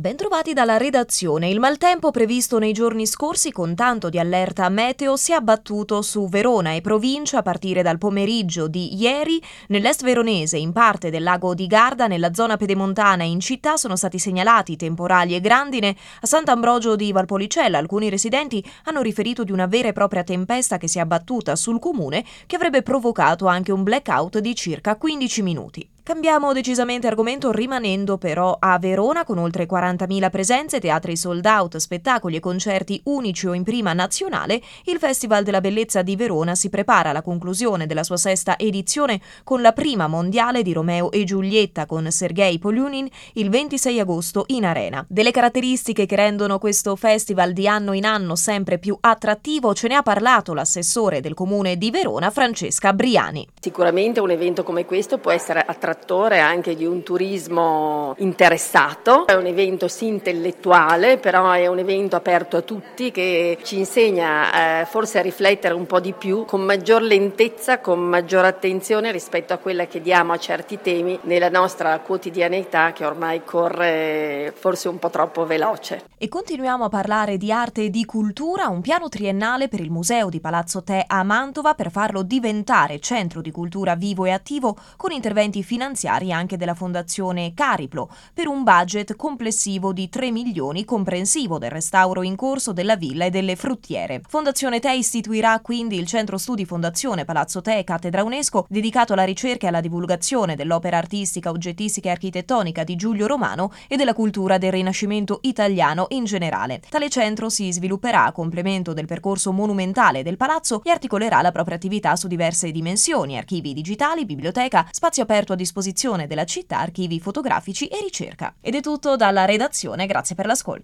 Bentrovati dalla redazione. Il maltempo previsto nei giorni scorsi con tanto di allerta meteo si è abbattuto su Verona e provincia a partire dal pomeriggio di ieri. Nell'est veronese, in parte del lago di Garda, nella zona pedemontana e in città sono stati segnalati temporali e grandine. A Sant'Ambrogio di Valpolicella alcuni residenti hanno riferito di una vera e propria tempesta che si è abbattuta sul comune, che avrebbe provocato anche un blackout di circa 15 minuti. Cambiamo decisamente argomento, rimanendo però a Verona con oltre 40.000 presenze, teatri sold out, spettacoli e concerti unici o in prima nazionale. Il Festival della Bellezza di Verona si prepara alla conclusione della sua sesta edizione con la prima mondiale di Romeo e Giulietta con Sergei Poliunin il 26 agosto in Arena. Delle caratteristiche che rendono questo festival di anno in anno sempre più attrattivo ce ne ha parlato l'assessore del comune di Verona, Francesca Briani. Sicuramente un evento come questo può essere attrattore anche di un turismo interessato, è un evento sì intellettuale, però è un evento aperto a tutti che ci insegna forse a riflettere un po' di più, con maggior lentezza, con maggior attenzione rispetto a quella che diamo a certi temi nella nostra quotidianità che ormai corre forse un po' troppo veloce. E continuiamo a parlare di arte e di cultura, un piano triennale per il Museo di Palazzo Te a Mantova per farlo diventare centro di cultura vivo e attivo con interventi finanziari anche della Fondazione Cariplo per un budget complessivo di 3 milioni comprensivo del restauro in corso della villa e delle fruttiere. Fondazione Te istituirà quindi il centro studi Fondazione Palazzo Te Cattedra UNESCO dedicato alla ricerca e alla divulgazione dell'opera artistica, oggettistica e architettonica di Giulio Romano e della cultura del Rinascimento italiano in generale. Tale centro si svilupperà a complemento del percorso monumentale del palazzo e articolerà la propria attività su diverse dimensioni: archivi digitali, biblioteca, spazio aperto a disposizione della città, archivi fotografici e ricerca. Ed è tutto dalla redazione, grazie per l'ascolto.